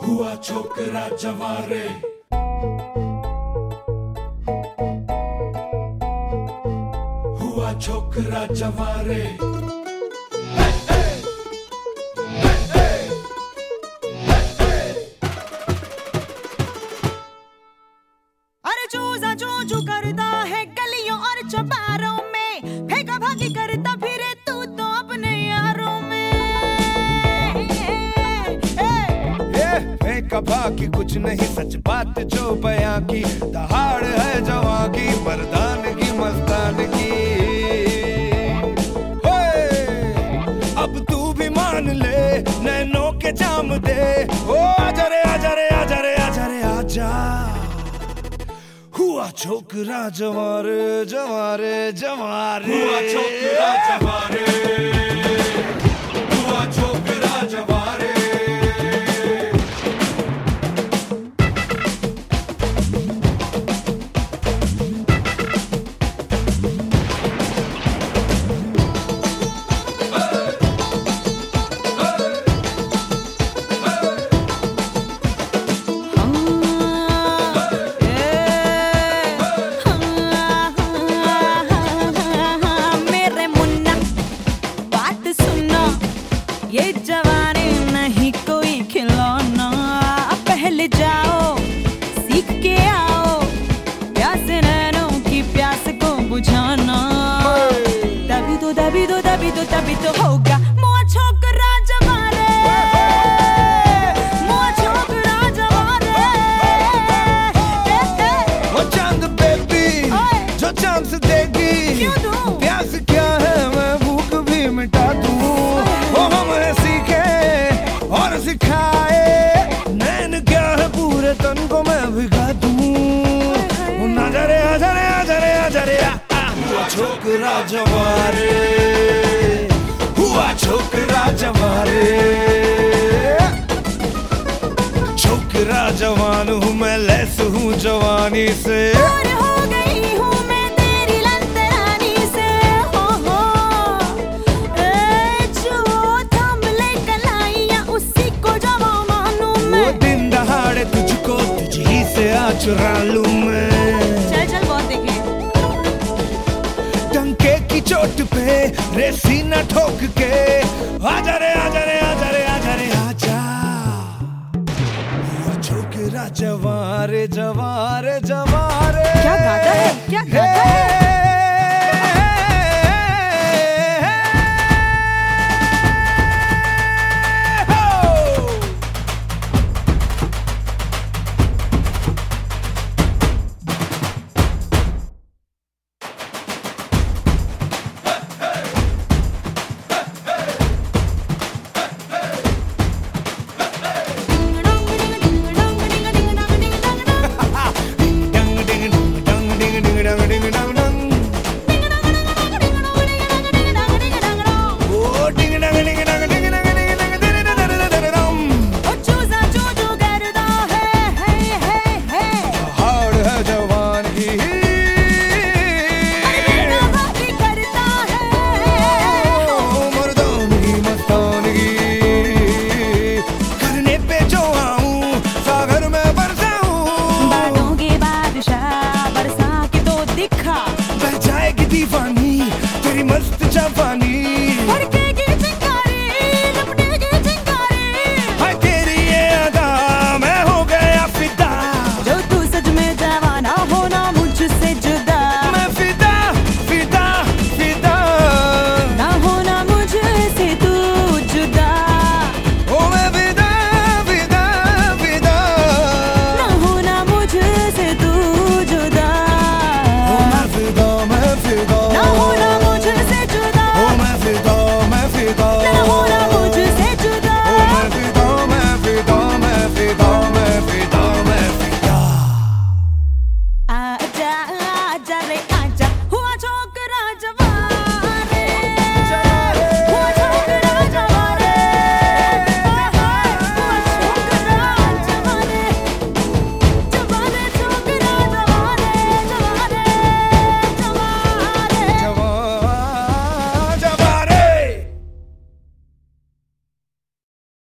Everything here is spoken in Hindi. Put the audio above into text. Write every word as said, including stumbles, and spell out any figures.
हुआ छोकरा जवारे, हुआ छोकरा जवारे। अरे चूजा चू चू करता है गलियों और चौबारों में, फेंका भागी करता फिरे तू तो अपने यारों में। फेंका भागी कुछ नहीं, सच बात जो बयां की, दहाड़ है जवां की, मर्दान की मस्तान की। अब तू भी मान ले, नैनों के जाम दे, ओ आजा रे आजा रे आजा रे आजा रे आजा। हुआ छोकरा जवारे जवारे जवारे, हुआ छोकरा जवारे, हुआ छोकरा जवारे। ये जवानी नहीं कोई खिलौना, पहले जाओ सीख के आओ, प्यास नैनों की प्यास को बुझाना। तभी तो तभी तो तभी तो तभी तो होगा मुआ छोकरा जवारे, मुआ छोकरा जवारे। वो चांद बेबी जो चांद से देगी, क्यों दूं? प्यास क्या है मैं भूख भी मिटा दूं। वो हमें सीखे और सिखाए, नैन क्या है पूरे तन को मैं भिगा दूं। आजा रे आजा रे आजा रे आजा रे आ, आ। हुआ छोकरा जवारे, हुआ छोकरा जवारे। छोकरा जवान हूँ मैं, लैस हूँ जवानी से, और हो गई हूँ मैं तेरी लंतरानी से। हो हो ए जो थम ले कलाइयाँ उसी को जवा मानूं मैं। वो दिन दहाड़े तुझको तुझी से आ चुरा लूं मैं। चल चल बहुत देखे। टंके की चोट पे रे सीना ठोक के, आजा रे आजा रे आजा रे आजा रे आजा। हुआ छोकरा जवारे जवारे जवारे। क्या गाता है, क्या गाता है? दीवानी तेरी मस्त जवानी।